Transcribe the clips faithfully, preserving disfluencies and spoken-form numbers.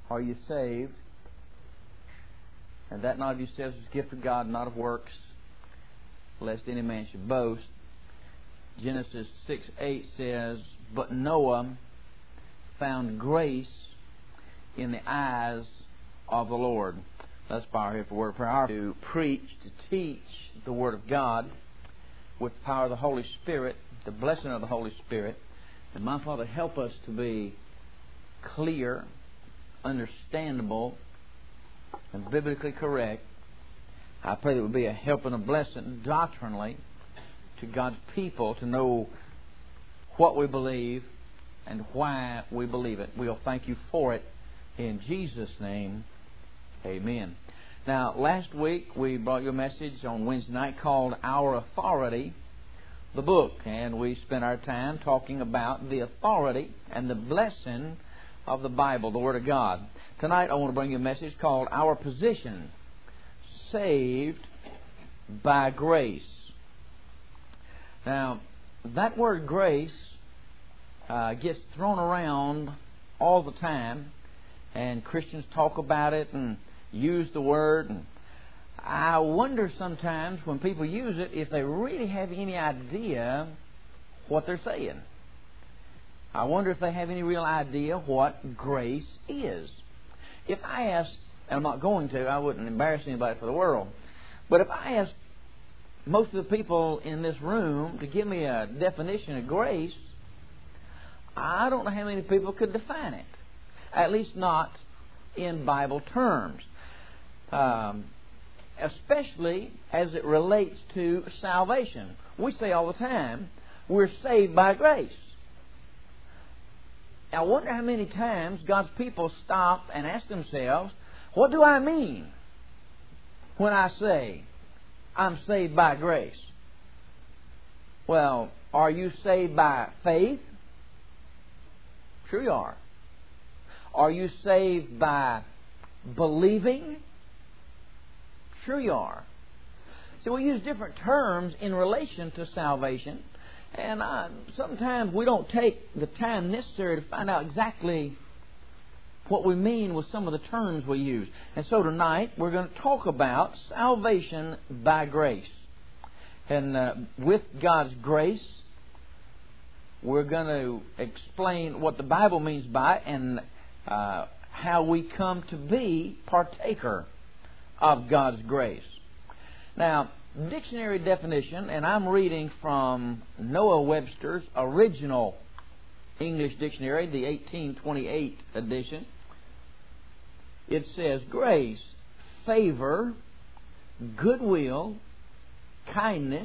are you saved? And that not of yourselves is a gift of God, not of works, lest any man should boast. Genesis six eight says, but Noah found grace in the eyes of the Lord. Let's bow our head for word of prayer. To preach, to teach the Word of God with the power of the Holy Spirit, the blessing of the Holy Spirit. And my Father, help us to be clear, understandable, and biblically correct. I pray that it would be a help and a blessing doctrinally to God's people to know what we believe and why we believe it. We'll thank you for it in Jesus' name. Amen. Now, last week we brought you a message on Wednesday night called Our Authority, the book. And we spent our time talking about the authority and the blessing of the Bible, the Word of God. Tonight I want to bring you a message called Our Position, Saved by Grace. Now, that word grace uh, gets thrown around all the time, and Christians talk about it and use the word. And I wonder sometimes when people use it if they really have any idea what they're saying. I wonder if they have any real idea what grace is. If I ask, and I'm not going to, I wouldn't embarrass anybody for the world, but if I ask most of the people in this room to give me a definition of grace, I don't know how many people could define it. At least not in Bible terms. Um, especially as it relates to salvation. We say all the time, we're saved by grace. I wonder how many times God's people stop and ask themselves, what do I mean when I say I'm saved by grace? Well, are you saved by faith? Sure you are. Are you saved by believing? Sure you are. So we use different terms in relation to salvation. And uh, sometimes we don't take the time necessary to find out exactly what we mean with some of the terms we use. And so tonight we're going to talk about salvation by grace. And uh, with God's grace, we're going to explain what the Bible means by it and uh, how we come to be partaker of God's grace. Now, dictionary definition, and I'm reading from Noah Webster's original English dictionary, the eighteen twenty-eight edition. It says, grace, favor, goodwill, kindness,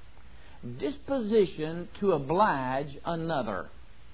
disposition to oblige another.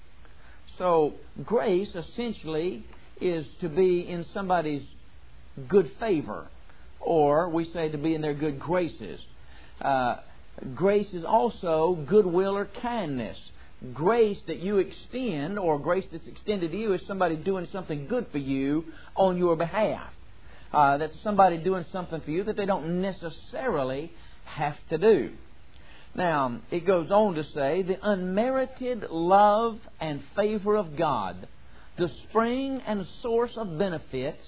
So, grace essentially is to be in somebody's good favor, or we say to be in their good graces. Uh, grace is also goodwill or kindness. Grace that you extend, or grace that's extended to you, is somebody doing something good for you on your behalf. Uh, that's somebody doing something for you that they don't necessarily have to do. Now, it goes on to say, the unmerited love and favor of God, the spring and source of benefits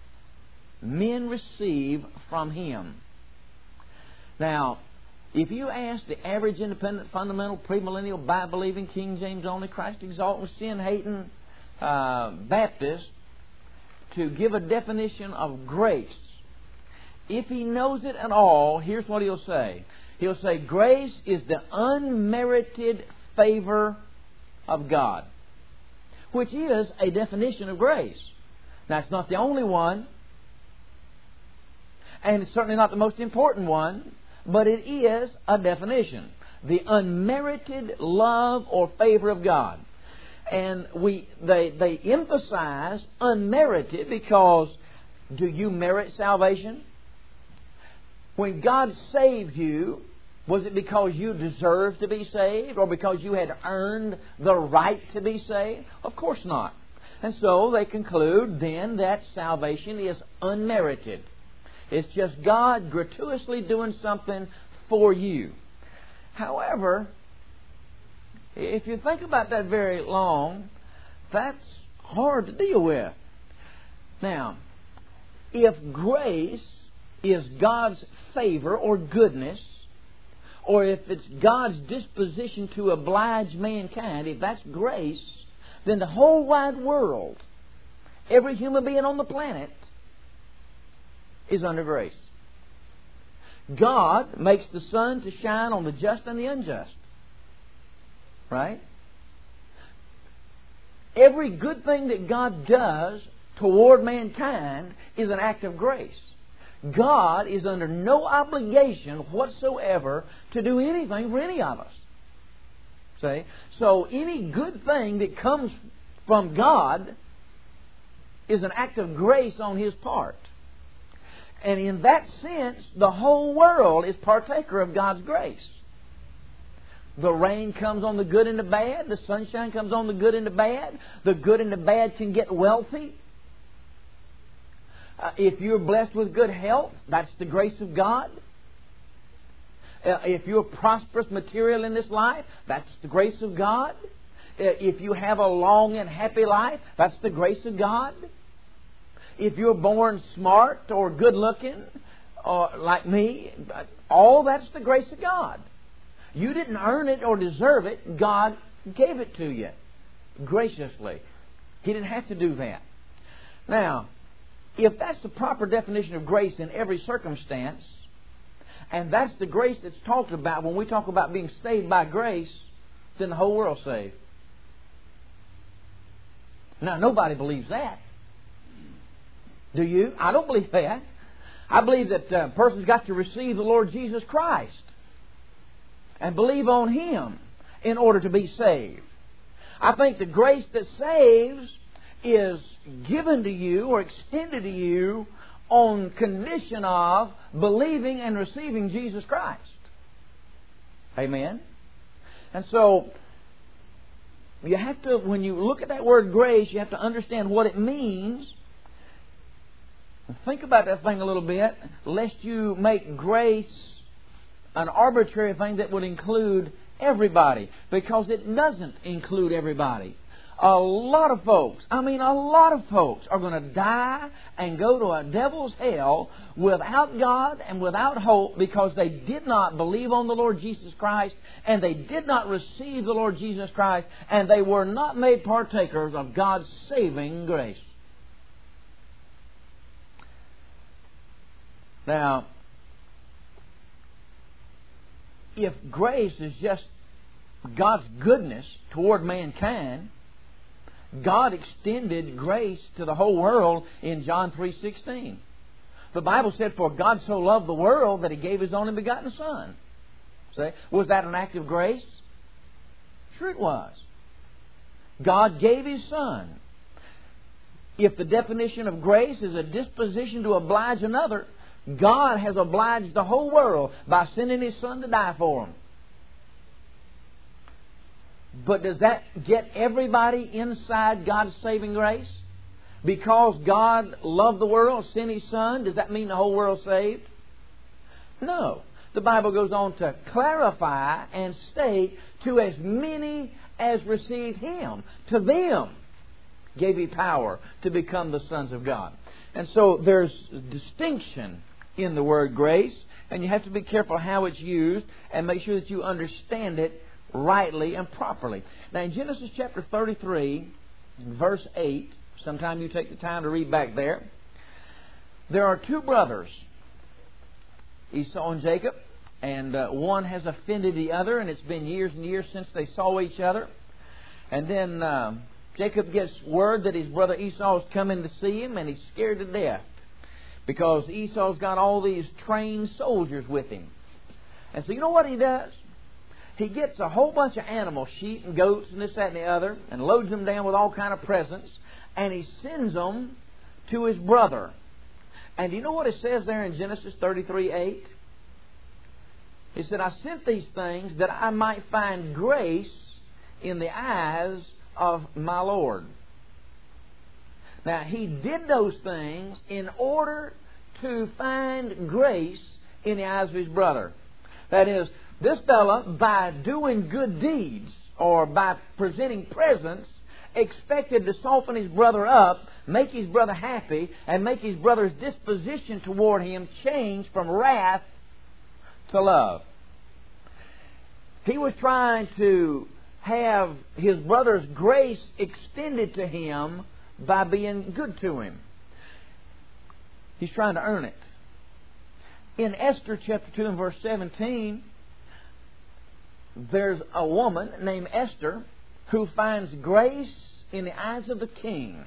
men receive from Him. Now, if you ask the average independent, fundamental, premillennial, Bible-believing, King James only, Christ-exalting, sin-hating uh, Baptist to give a definition of grace, if he knows it at all, here's what he'll say. He'll say, grace is the unmerited favor of God, which is a definition of grace. Now, it's not the only one, and it's certainly not the most important one, but it is a definition. The unmerited love or favor of God. And we they, they emphasize unmerited because do you merit salvation? When God saved you, was it because you deserved to be saved or because you had earned the right to be saved? Of course not. And so they conclude then that salvation is unmerited. It's just God gratuitously doing something for you. However, if you think about that very long, that's hard to deal with. Now, if grace is God's favor or goodness, or if it's God's disposition to oblige mankind, if that's grace, then the whole wide world, every human being on the planet, is under grace. God makes the sun to shine on the just and the unjust. Right? Every good thing that God does toward mankind is an act of grace. God is under no obligation whatsoever to do anything for any of us. See? So any good thing that comes from God is an act of grace on His part. And in that sense, the whole world is partaker of God's grace. The rain comes on the good and the bad. The sunshine comes on the good and the bad. The good and the bad can get wealthy. Uh, if you're blessed with good health, that's the grace of God. Uh, if you're prosperous material in this life, that's the grace of God. Uh, if you have a long and happy life, that's the grace of God. If you're born smart or good looking, or like me, all that's the grace of God. You didn't earn it or deserve it. God gave it to you graciously. He didn't have to do that. Now, if that's the proper definition of grace in every circumstance, and that's the grace that's talked about when we talk about being saved by grace, then the whole world's saved. Now, nobody believes that. Do you? I don't believe that. I believe that a person's got to receive the Lord Jesus Christ and believe on Him in order to be saved. I think the grace that saves is given to you or extended to you on condition of believing and receiving Jesus Christ. Amen? And so, you have to, when you look at that word grace, you have to understand what it means. Think about that thing a little bit, lest you make grace an arbitrary thing that would include everybody, because it doesn't include everybody. A lot of folks, I mean a lot of folks are going to die and go to a devil's hell without God and without hope because they did not believe on the Lord Jesus Christ and they did not receive the Lord Jesus Christ and they were not made partakers of God's saving grace. Now, if grace is just God's goodness toward mankind, God extended grace to the whole world in John three sixteen. The Bible said, "For God so loved the world that He gave His only begotten Son." See? Was that an act of grace? Sure it was. God gave His Son. If the definition of grace is a disposition to oblige another, God has obliged the whole world by sending His Son to die for them. But does that get everybody inside God's saving grace? Because God loved the world, sent His Son, does that mean the whole world's saved? No. The Bible goes on to clarify and state, to as many as received Him, to them gave He power to become the sons of God. And so there's distinction in the word grace, and you have to be careful how it's used and make sure that you understand it rightly and properly. Now in Genesis chapter thirty-three, verse eight, sometime you take the time to read back there, there are two brothers, Esau and Jacob, and uh, one has offended the other, and it's been years and years since they saw each other. And then uh, Jacob gets word that his brother Esau is coming to see him, and he's scared to death because Esau's got all these trained soldiers with him. And so you know what he does? He gets a whole bunch of animals, sheep and goats and this, that, and the other, and loads them down with all kind of presents, and he sends them to his brother. And do you know what it says there in Genesis thirty-three eight? He said, "I sent these things that I might find grace in the eyes of my Lord." Now, he did those things in order to find grace in the eyes of his brother. That is, this fella, by doing good deeds or by presenting presents, expected to soften his brother up make his brother happy and make his brother's disposition toward him change from wrath to love. He was trying to have his brother's grace extended to him by being good to him. He's trying to earn it. In Esther chapter two and verse seventeen, there's a woman named Esther who finds grace in the eyes of the king.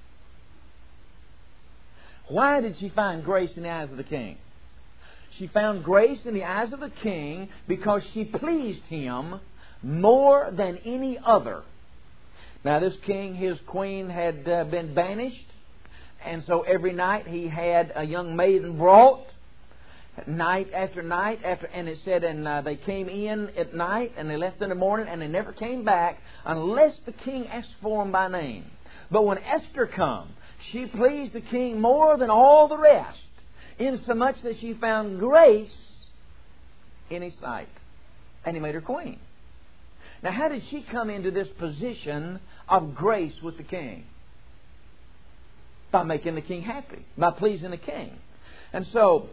Why did she find grace in the eyes of the king? She found grace in the eyes of the king because she pleased him more than any other. Now this king, his queen had uh, been banished, and so every night he had a young maiden brought, night after night after, and it said, and uh, they came in at night and they left in the morning, and they never came back unless the king asked for them by name. But when Esther come, she pleased the king more than all the rest, insomuch that she found grace in his sight, and he made her queen. Now, how did she come into this position of grace with the king? By making the king happy, by pleasing the king. And so,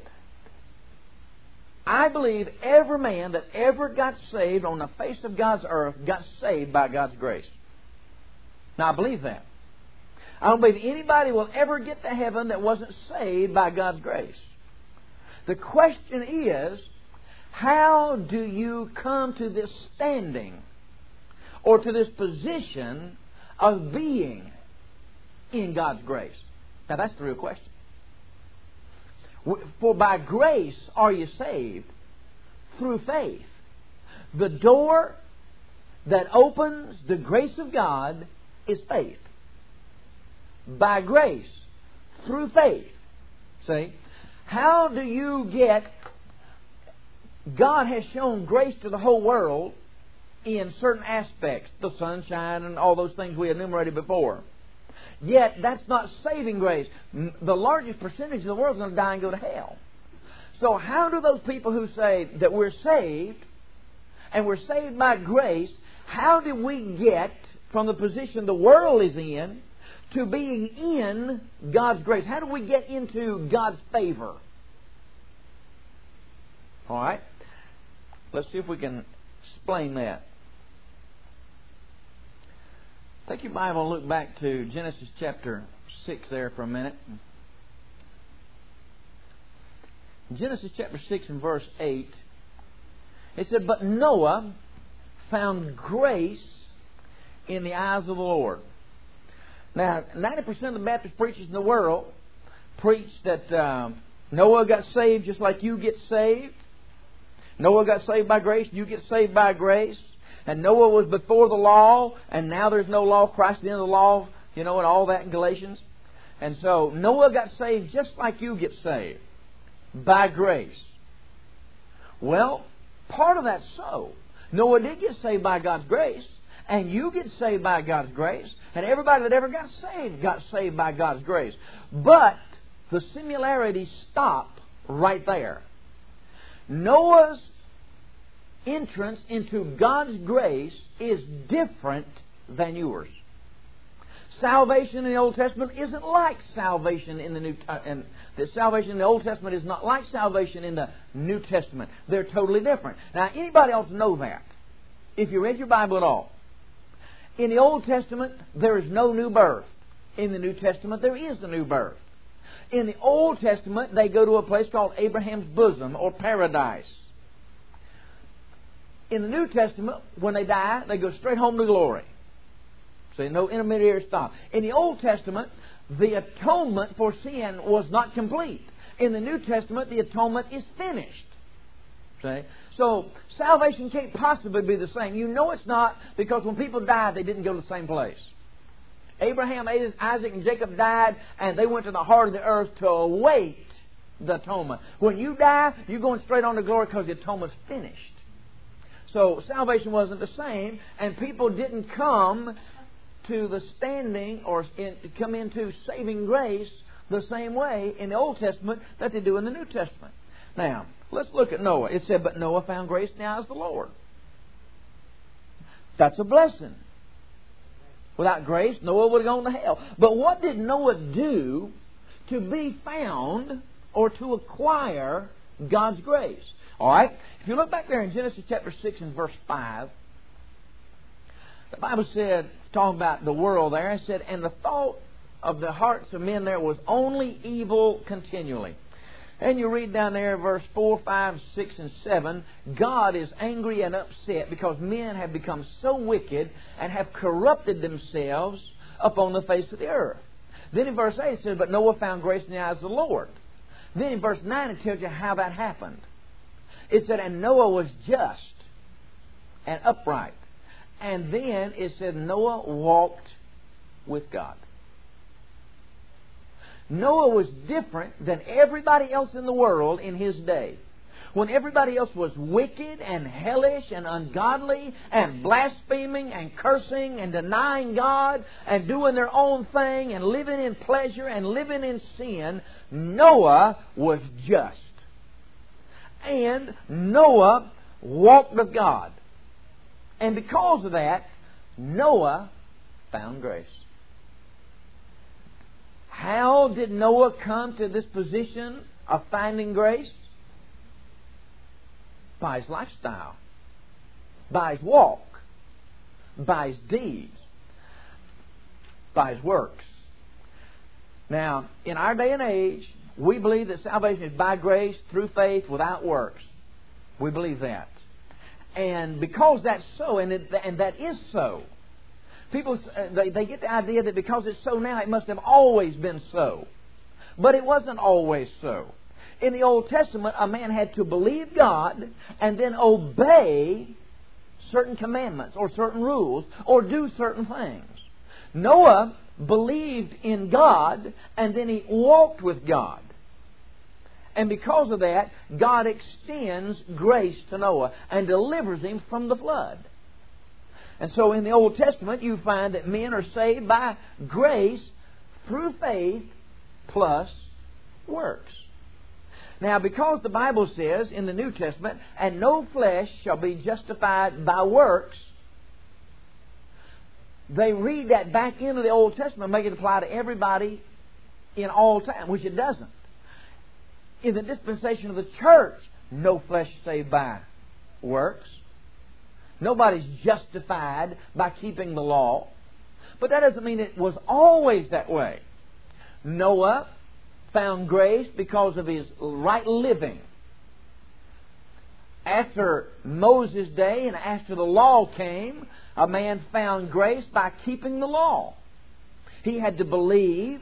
I believe every man that ever got saved on the face of God's earth got saved by God's grace. Now, I believe that. I don't believe anybody will ever get to heaven that wasn't saved by God's grace. The question is, how do you come to this standing or to this position of being in God's grace? Now, that's the real question. For by grace are you saved through faith. The door that opens the grace of God is faith. By grace, through faith. See? How do you get... God has shown grace to the whole world in certain aspects. The sunshine and all those things we enumerated before. Yet, that's not saving grace. The largest percentage of the world is going to die and go to hell. So how do those people who say that we're saved, and we're saved by grace, how do we get from the position the world is in to being in God's grace? How do we get into God's favor? All right. Let's see if we can explain that. Take your Bible and look back to Genesis chapter six there for a minute. Genesis chapter six and verse eight. It said, "But Noah found grace in the eyes of the Lord." Now, ninety percent of the Baptist preachers in the world preach that um, Noah got saved just like you get saved. Noah got saved by grace, you get saved by grace. And Noah was before the law, and now there's no law. Christ the end of the law, you know, and all that in Galatians. And so Noah got saved just like you get saved, by grace. Well, part of that's so. Noah did get saved by God's grace, and you get saved by God's grace, and everybody that ever got saved got saved by God's grace. But the similarities stop right there. Noah's entrance into God's grace is different than yours. Salvation in the Old Testament isn't like salvation in the New uh, and the salvation in the Old Testament is not like salvation in the New Testament. They're totally different. Now, anybody ought to know that if you read your Bible at all. In the Old Testament, there is no new birth. In the New Testament, there is a new birth. In the Old Testament, they go to a place called Abraham's bosom or paradise. In the New Testament, when they die, they go straight home to glory. So no intermediary stop. In the Old Testament, the atonement for sin was not complete. In the New Testament, the atonement is finished. See? So salvation can't possibly be the same. You know it's not, because when people died, they didn't go to the same place. Abraham, Isaac, and Jacob died, and they went to the heart of the earth to await the atonement. When you die, you're going straight on to glory because the atonement's finished. So salvation wasn't the same, and people didn't come to the standing or in, come into saving grace the same way in the Old Testament that they do in the New Testament. Now, let's look at Noah. It said, "But Noah found grace in the eyes of the Lord." That's a blessing. Without grace, Noah would have gone to hell. But what did Noah do to be found or to acquire God's grace? All right? If you look back there in Genesis chapter six and verse five, the Bible said, talking about the world there, it said, and the thought of the hearts of men there was only evil continually. And you read down there verse four, five, six, and seven, God is angry and upset because men have become so wicked and have corrupted themselves upon the face of the earth. Then in verse eight it says, but Noah found grace in the eyes of the Lord. Then in verse nine it tells you how that happened. It said, and Noah was just and upright. And then it said, Noah walked with God. Noah was different than everybody else in the world in his day. When everybody else was wicked and hellish and ungodly and blaspheming and cursing and denying God and doing their own thing and living in pleasure and living in sin, Noah was just. And Noah walked with God. And because of that, Noah found grace. How did Noah come to this position of finding grace? By his lifestyle, by his walk, by his deeds, by his works. Now, in our day and age, we believe that salvation is by grace, through faith, without works. We believe that. And because that's so, and, it, and that is so, people they, they get the idea that because it's so now, it must have always been so. But it wasn't always so. In the Old Testament, a man had to believe God and then obey certain commandments or certain rules or do certain things. Noah believed in God and then he walked with God. And because of that, God extends grace to Noah and delivers him from the flood. And so in the Old Testament, you find that men are saved by grace through faith plus works. Now, because the Bible says in the New Testament, and no flesh shall be justified by works, they read that back into the Old Testament, make it apply to everybody in all time, which it doesn't. In the dispensation of the church, no flesh is saved by works. Nobody's justified by keeping the law. But that doesn't mean it was always that way. Noah found grace because of his right living. After Moses' day and after the law came, a man found grace by keeping the law. He had to believe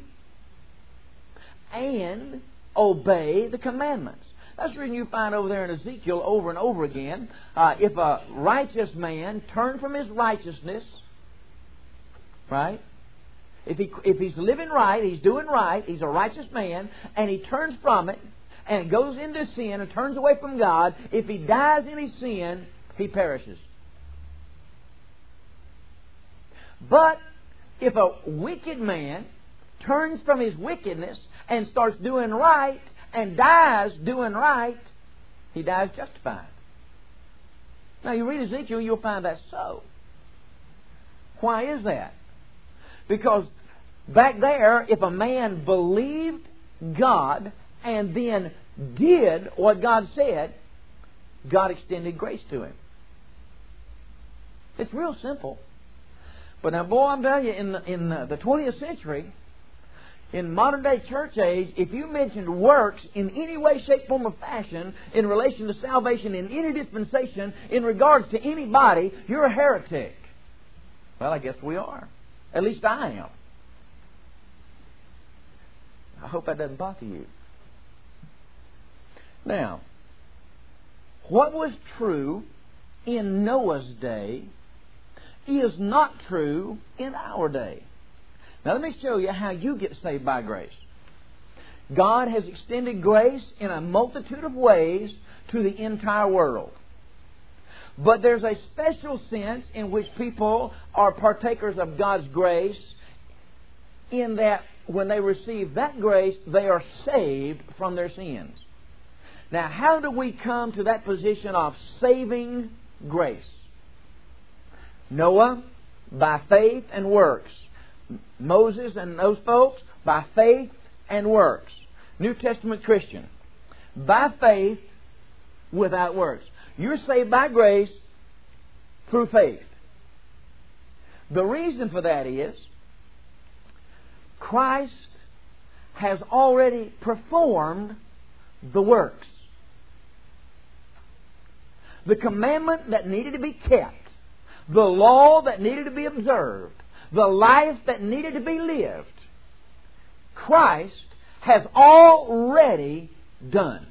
and obey the commandments. That's the reason you find over there in Ezekiel over and over again, uh, if a righteous man turned from his righteousness, right? If he if he's living right, he's doing right, he's a righteous man, and he turns from it and goes into sin and turns away from God, if he dies in his sin, he perishes. But if a wicked man turns from his wickedness and starts doing right and dies doing right, he dies justified. Now you read Ezekiel, you'll find that so. Why is that? Because back there, if a man believed God and then did what God said, God extended grace to him. It's real simple. But now, boy, I'm telling you, in the, in the twentieth century, in modern day church age, if you mentioned works in any way, shape, form, or fashion in relation to salvation in any dispensation in regards to anybody, you're a heretic. Well, I guess we are. At least I am. I hope that doesn't bother you. Now, what was true in Noah's day is not true in our day. Now let me show you how you get saved by grace. God has extended grace in a multitude of ways to the entire world. But there's a special sense in which people are partakers of God's grace in that when they receive that grace, they are saved from their sins. Now, how do we come to that position of saving grace? Noah by faith and works. Moses and those folks, by faith and works. New Testament Christian, by faith without works. You're saved by grace through faith. The reason for that is Christ has already performed the works. The commandment that needed to be kept, the law that needed to be observed, the life that needed to be lived, Christ has already done.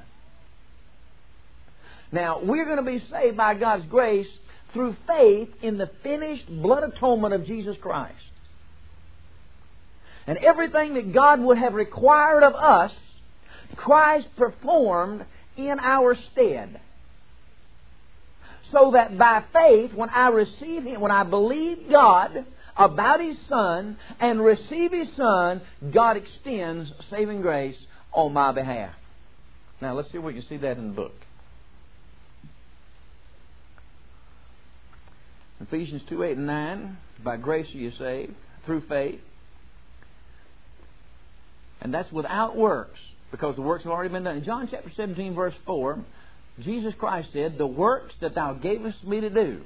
Now, we're going to be saved by God's grace through faith in the finished blood atonement of Jesus Christ. And everything that God would have required of us, Christ performed in our stead. So that by faith, when I receive Him, when I believe God about His Son and receive His Son, God extends saving grace on my behalf. Now, let's see if we can see that in the book. Ephesians two, eight and nine, by grace are you saved, through faith. And that's without works, because the works have already been done. In John chapter seventeen, verse four, Jesus Christ said, "The works that Thou gavest me to do,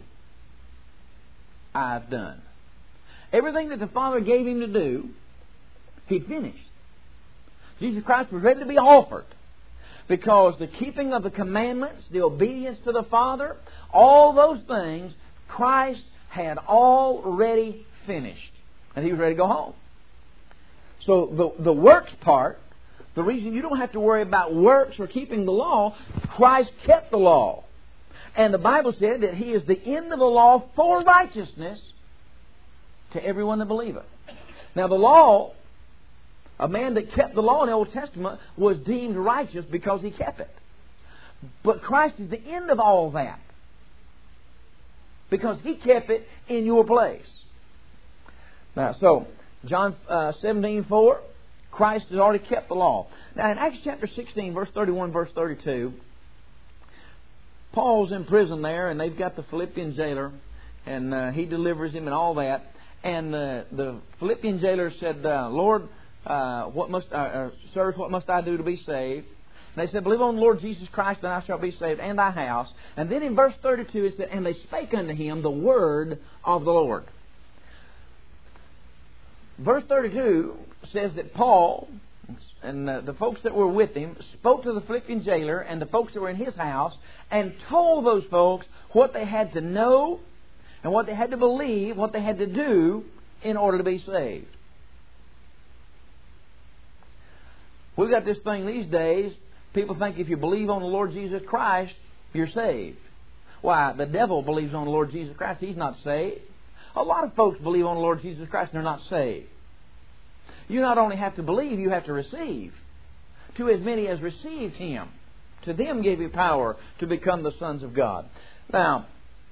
I've done." Everything that the Father gave Him to do, He finished. Jesus Christ was ready to be offered, because the keeping of the commandments, the obedience to the Father, all those things, Christ had already finished. And He was ready to go home. So the, the works part, the reason you don't have to worry about works or keeping the law, Christ kept the law. And the Bible said that He is the end of the law for righteousness to everyone that believeth. Now the law, a man that kept the law in the Old Testament was deemed righteous because he kept it. But Christ is the end of all that, because He kept it in your place. Now, so, John uh, seventeen four, Christ has already kept the law. Now, in Acts chapter sixteen, verse thirty-one, verse thirty-two, Paul's in prison there, and they've got the Philippian jailer, and uh, he delivers him and all that. And uh, the Philippian jailer said, uh, Lord, uh, what must I, uh, sirs, what must I do to be saved? And they said, believe on the Lord Jesus Christ, and thou shalt be saved, and thy house. And then in verse thirty-two it said, and they spake unto him the word of the Lord. Verse thirty-two says that Paul and uh, the folks that were with him spoke to the Philippian jailer and the folks that were in his house and told those folks what they had to know and what they had to believe, what they had to do in order to be saved. We've got this thing these days. People think if you believe on the Lord Jesus Christ, you're saved. Why? The devil believes on the Lord Jesus Christ. He's not saved. A lot of folks believe on the Lord Jesus Christ and they're not saved. You not only have to believe, you have to receive. To as many as received Him, to them gave He power to become the sons of God. Now,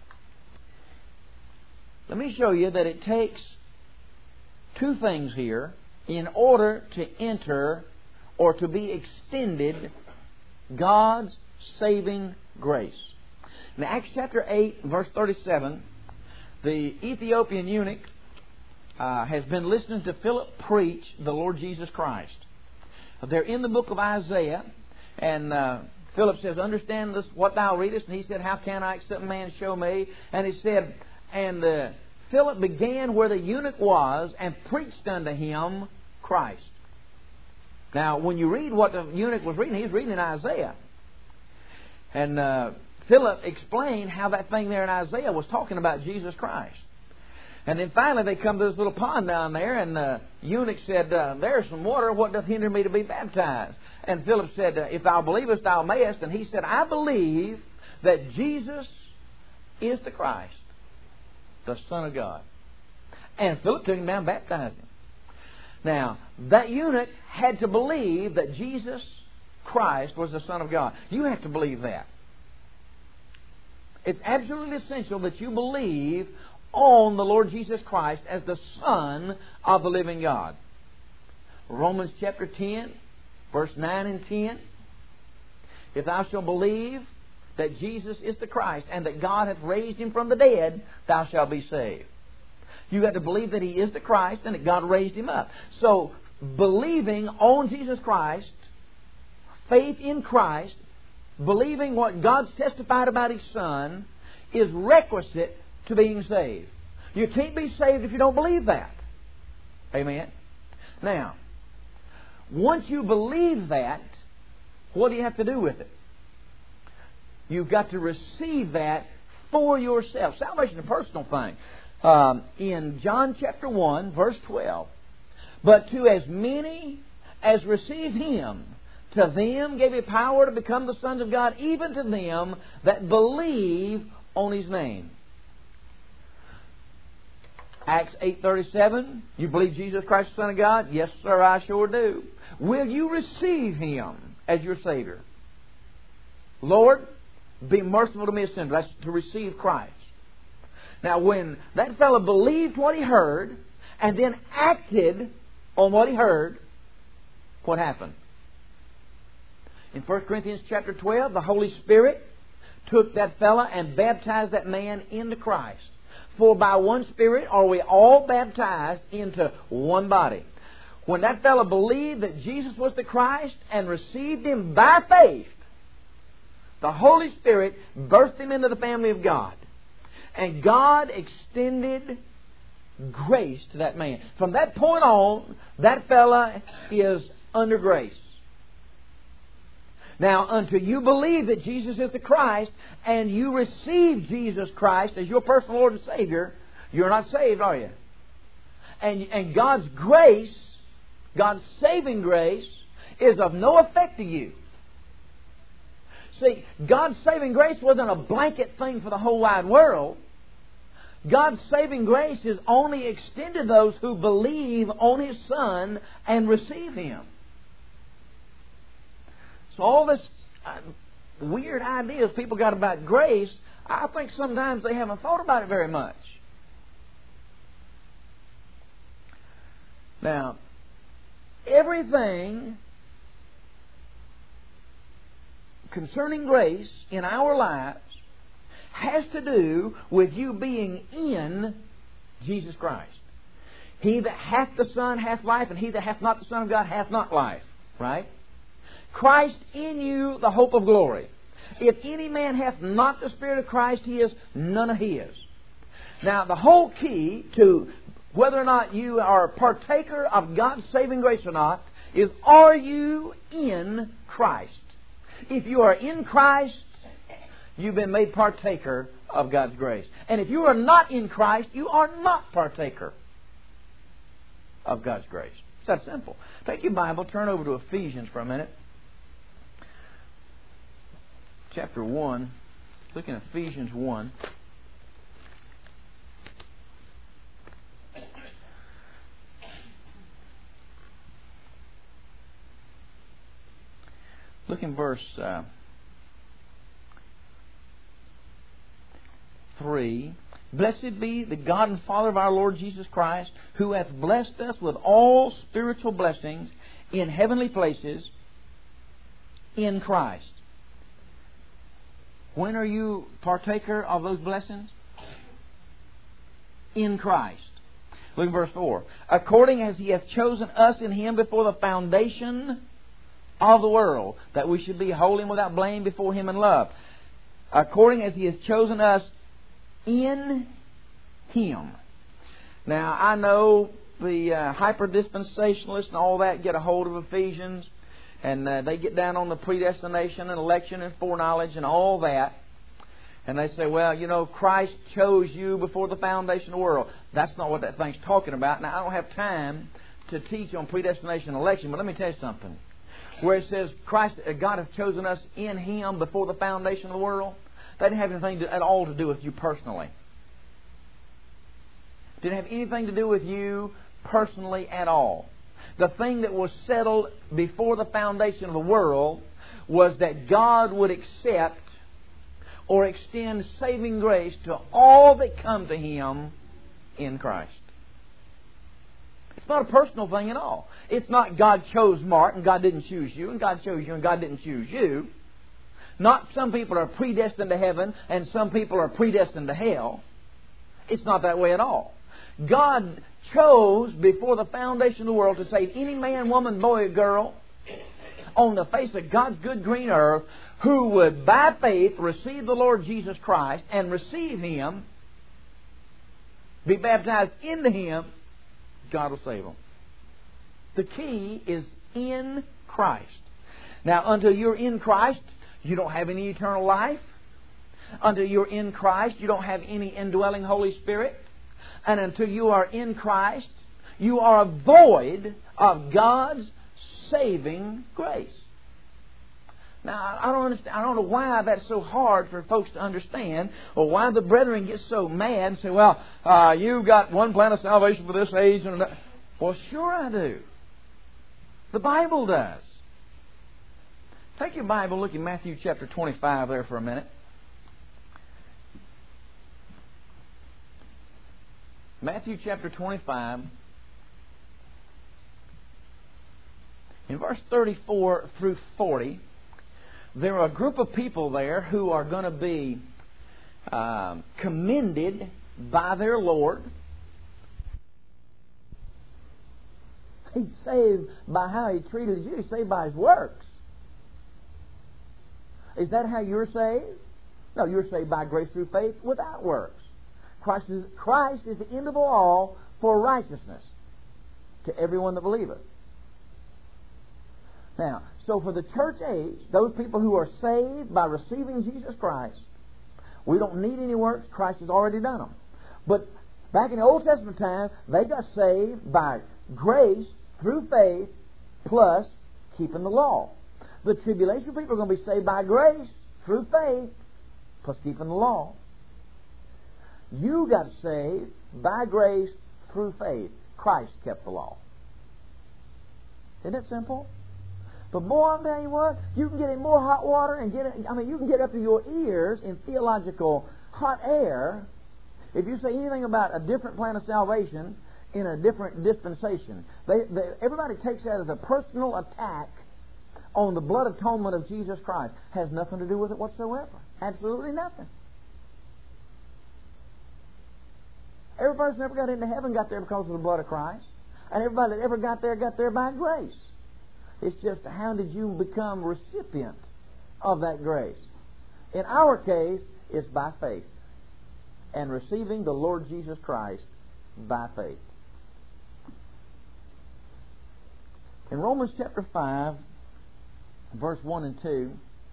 let me show you that it takes two things here in order to enter or to be extended God's saving grace. In Acts chapter eight, verse thirty-seven, the Ethiopian eunuch uh, has been listening to Philip preach the Lord Jesus Christ. They're in the book of Isaiah, and uh, Philip says, understand this, what thou readest? And he said, how can I except a man show me? And he said, and uh, Philip began where the eunuch was and preached unto him Christ. Now, when you read what the eunuch was reading, he was reading in Isaiah. And uh, Philip explained how that thing there in Isaiah was talking about Jesus Christ. And then finally they come to this little pond down there, and the eunuch said, uh, there's some water, what doth hinder me to be baptized? And Philip said, uh, if thou believest, thou mayest. And he said, I believe that Jesus is the Christ, the Son of God. And Philip took him down and baptized him. Now, that eunuch had to believe that Jesus Christ was the Son of God. You have to believe that. It's absolutely essential that you believe on the Lord Jesus Christ as the Son of the living God. Romans chapter ten, verse nine and ten. If thou shalt believe that Jesus is the Christ and that God hath raised Him from the dead, thou shalt be saved. You got to believe that He is the Christ and that God raised Him up. So, believing on Jesus Christ, faith in Christ, believing what God's testified about His Son, is requisite to being saved. You can't be saved if you don't believe that. Amen? Now, once you believe that, what do you have to do with it? You've got to receive that for yourself. Salvation is a personal thing. Um, in John chapter one, verse twelve, but to as many as receive Him, to them gave He power to become the sons of God, even to them that believe on His name. Acts eight thirty-seven, you believe Jesus Christ is the Son of God? Yes, sir, I sure do. Will you receive Him as your Savior? Lord, be merciful to me a sinner. That's to receive Christ. Now, when that fellow believed what he heard and then acted on what he heard, what happened? In First Corinthians chapter twelve, the Holy Spirit took that fellow and baptized that man into Christ. For by one Spirit are we all baptized into one body. When that fellow believed that Jesus was the Christ and received Him by faith, the Holy Spirit birthed him into the family of God. And God extended grace to that man. From that point on, that fella is under grace. Now, until you believe that Jesus is the Christ and you receive Jesus Christ as your personal Lord and Savior, you're not saved, are you? And, and God's grace, God's saving grace, is of no effect to you. See, God's saving grace wasn't a blanket thing for the whole wide world. God's saving grace is only extended to those who believe on His Son and receive Him. So all this uh, weird ideas people got about grace, I think sometimes they haven't thought about it very much. Now, everything concerning grace in our lives has to do with you being in Jesus Christ. He that hath the Son hath life, and he that hath not the Son of God hath not life. Right? Christ in you, the hope of glory. If any man hath not the Spirit of Christ, he is none of His. Now, the whole key to whether or not you are a partaker of God's saving grace or not is, are you in Christ? If you are in Christ, you've been made partaker of God's grace. And if you are not in Christ, you are not partaker of God's grace. It's that simple. Take your Bible, turn over to Ephesians for a minute. Chapter one. Look in Ephesians one. Look in verse uh, three. Blessed be the God and Father of our Lord Jesus Christ, who hath blessed us with all spiritual blessings in heavenly places in Christ. When are you partaker of those blessings? In Christ. Look at verse four. According as He hath chosen us in Him before the foundation of the world, that we should be holy and without blame before Him in love. According as He hath chosen us in Him. Now, I know the uh, hyper-dispensationalists and all that get a hold of Ephesians, and uh, they get down on the predestination and election and foreknowledge and all that. And they say, well, you know, Christ chose you before the foundation of the world. That's not what that thing's talking about. Now, I don't have time to teach on predestination and election, but let me tell you something. Where it says, Christ, uh, God hath chosen us in Him before the foundation of the world, that didn't have anything to, at all to do with you personally. It didn't have anything to do with you personally at all. The thing that was settled before the foundation of the world was that God would accept or extend saving grace to all that come to Him in Christ. It's not a personal thing at all. It's not God chose Mark and God didn't choose you, and God chose you and God didn't choose you. Not some people are predestined to heaven and some people are predestined to hell. It's not that way at all. God chose before the foundation of the world to save any man, woman, boy, or girl on the face of God's good green earth who would by faith receive the Lord Jesus Christ and receive Him, be baptized into Him, God will save them. The key is in Christ. Now, until you're in Christ, you don't have any eternal life. Until you're in Christ, you don't have any indwelling Holy Spirit. And until you are in Christ, you are void of God's saving grace. Now, I don't understand. I don't know why that's so hard for folks to understand, or why the brethren get so mad and say, "Well, uh, you've got one plan of salvation for this age." And that. Well, sure I do. The Bible does. Take your Bible, look in Matthew chapter twenty-five there for a minute. Matthew chapter twenty-five. In verse thirty-four through forty, there are a group of people there who are going to be uh, commended by their Lord. He's saved by how He treated you. He's saved by His works. Is that how you're saved? No, you're saved by grace through faith without works. Christ is, Christ is the end of all for righteousness to everyone that believeth. Now, so for the church age, those people who are saved by receiving Jesus Christ, we don't need any works. Christ has already done them. But back in the Old Testament time, they got saved by grace through faith plus keeping the law. The tribulation people are going to be saved by grace through faith plus keeping the law. You got saved by grace through faith. Christ kept the law. Isn't it simple? But boy, I'm telling you what, you can get in more hot water and get, I mean, you can get up to your ears in theological hot air if you say anything about a different plan of salvation in a different dispensation. They, they, everybody takes that as a personal attack on the blood atonement of Jesus Christ. Has nothing to do with it whatsoever. Absolutely nothing. Every person that ever got into heaven got there because of the blood of Christ. And everybody that ever got there got there by grace. It's just how did you become recipient of that grace? In our case, it's by faith. And receiving the Lord Jesus Christ by faith. In Romans chapter five, verse one and two,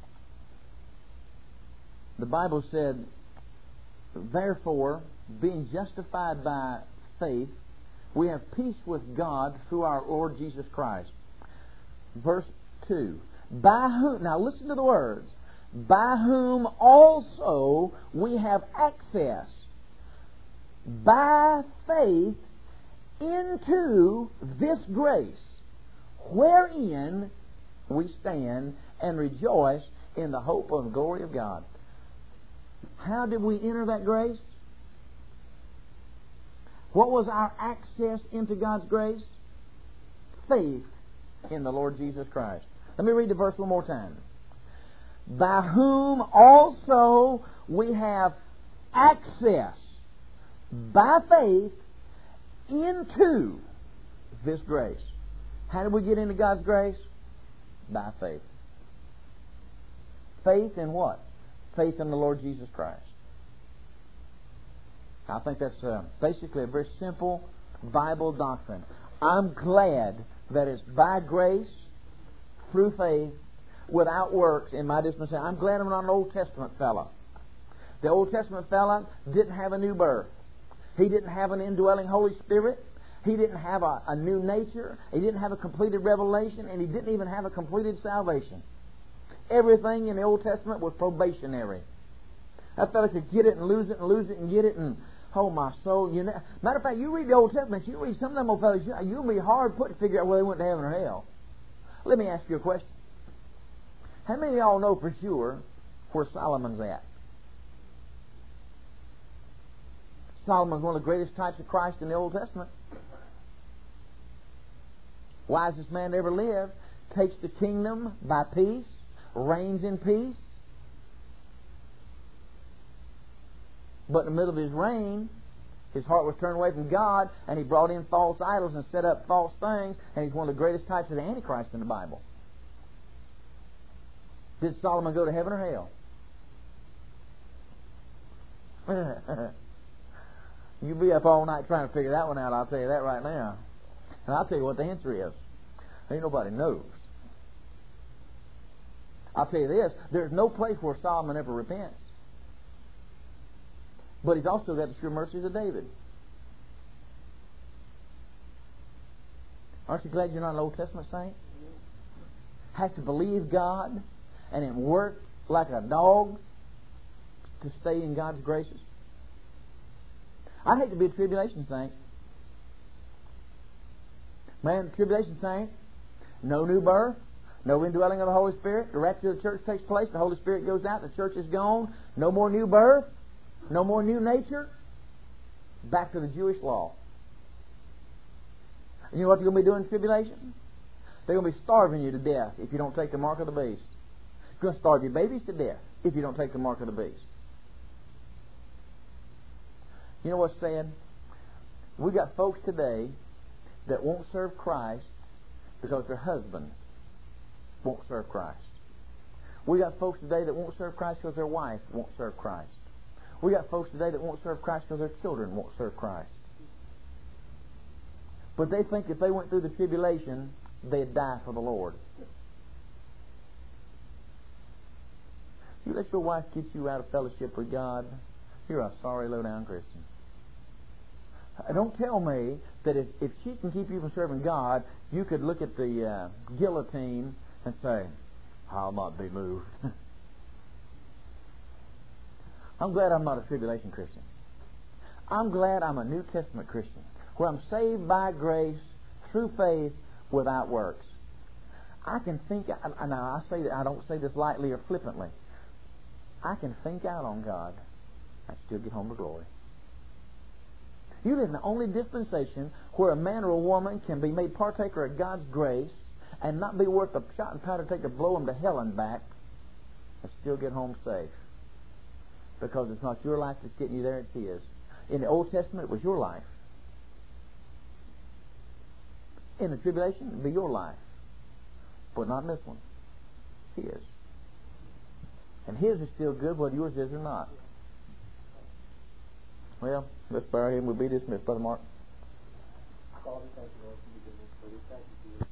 the Bible said, "Therefore, being justified by faith, we have peace with God through our Lord Jesus Christ." Verse two. By whom, now listen to the words. By whom also we have access by faith into this grace, wherein we stand and rejoice in the hope of the glory of God. How did we enter that grace? What was our access into God's grace? Faith in the Lord Jesus Christ. Let me read the verse one more time. By whom also we have access by faith into this grace. How did we get into God's grace? By faith. Faith in what? Faith in the Lord Jesus Christ. I think that's uh, basically a very simple Bible doctrine. I'm glad that it's by grace, through faith, without works in my dispensation. I'm glad I'm not an Old Testament fella. The Old Testament fella didn't have a new birth. He didn't have an indwelling Holy Spirit. He didn't have a, a new nature. He didn't have a completed revelation. And he didn't even have a completed salvation. Everything in the Old Testament was probationary. That fella could get it and lose it and lose it and get it and... Oh, my soul. You know, matter of fact, you read the Old Testament, you read some of them old fellas, you, you'll be hard put to figure out whether they went to heaven or hell. Let me ask you a question. How many of y'all know for sure where Solomon's at? Solomon's one of the greatest types of Christ in the Old Testament. Wisest man to ever live. Takes the kingdom by peace. Reigns in peace. But in the middle of his reign, His heart was turned away from God, and he brought in false idols and set up false things, and he's one of the greatest types of the Antichrist in the Bible. Did Solomon go to heaven or hell? You be up all night trying to figure that one out, I'll tell you that right now. And I'll tell you what the answer is. Ain't nobody knows. I'll tell you this, there's no place where Solomon ever repents. But he's also got the sure mercies of David. Aren't you glad you're not an Old Testament saint? Have to believe God and then work like a dog to stay in God's graces. I'd hate to be a tribulation saint. Man, tribulation saint, no new birth, no indwelling of the Holy Spirit. The rapture of the church takes place, the Holy Spirit goes out, the church is gone, no more new birth, no more new nature. Back to the Jewish law. And you know what they're going to be doing in tribulation? They're going to be starving you to death if you don't take the mark of the beast. They're going to starve your babies to death if you don't take the mark of the beast. You know what's sad? We got folks today that won't serve Christ because their husband won't serve Christ. We got folks today that won't serve Christ because their wife won't serve Christ. We got folks today that won't serve Christ because their children won't serve Christ. But they think if they went through the tribulation, they'd die for the Lord. You let your wife get you out of fellowship with God, you're a sorry, low-down Christian. Don't tell me that if, if she can keep you from serving God, you could look at the uh, guillotine and say, I'll not be moved. I'm glad I'm not a tribulation Christian. I'm glad I'm a New Testament Christian, where I'm saved by grace through faith without works. I can think, now I say that I don't say this lightly or flippantly. I can think out on God and still get home to glory. You live in the only dispensation where a man or a woman can be made partaker of God's grace and not be worth a shot and powder take to blow them to hell and back and still get home safe. Because it's not your life that's getting you there, it's His. In the Old Testament, it was your life. In the tribulation, it would be your life. But not in this one. It's His. And His is still good, whether yours is or not. Well, let's bow our head and we'll be dismissed. Brother Mark. Father, thank you, Lord, for your goodness. Thank you for your